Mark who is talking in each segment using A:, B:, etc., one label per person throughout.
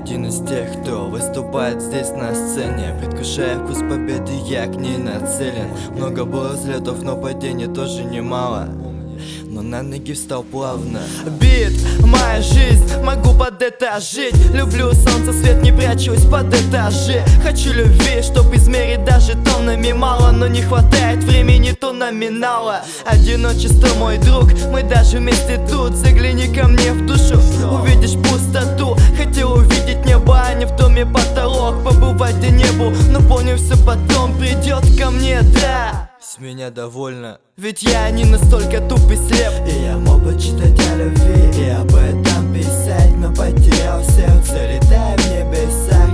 A: один из тех, кто выступает здесь на сцене. Предвкушая вкус победы, я к ней нацелен. Много было взлетов, но падений тоже немало, но на ноги встал плавно. Бит, моя жизнь, могу под это жить. Люблю солнце, свет, не прячусь под этажи. Хочу любви, чтоб измерить даже тоннами мало, но не хватает времени, то номинала. Одиночество, мой друг, мы даже вместе тут. Загляни ко мне в душу, увидишь пустоту. Хотел увидеть небо, а не в доме потолок. Побывать где небу, но понял, все потом придет ко мне, да. С меня довольно, ведь я не настолько туп и слеп.
B: И я мог бы читать о любви и об этом писать, но потерял сердце, летая в небесах.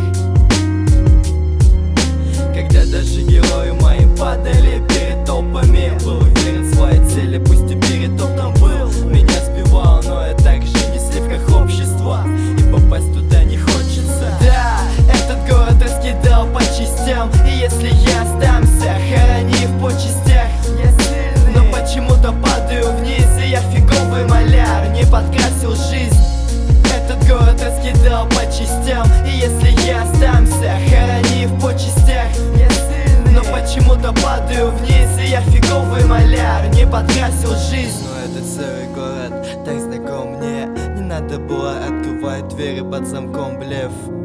A: Когда даже герои мои падали перед толпами, был уверен в своей цели, пусть и перетоптан был. Меня сбивало, но я так же не сливках общества, и попасть туда не хочется. Да, этот город раскидал по частям, и если я сдамся, хорони в почестях. Но почему-то падаю вниз, и я фиговый маляр, не подкрасил жизнь. Этот город раскидал по частям, и если я сдамся, хорони в почестях. Но почему-то падаю вниз, и я фиговый маляр, не подкрасил жизнь. Но этот целый город так знаком мне, не надо было открывать двери под замком, блеф.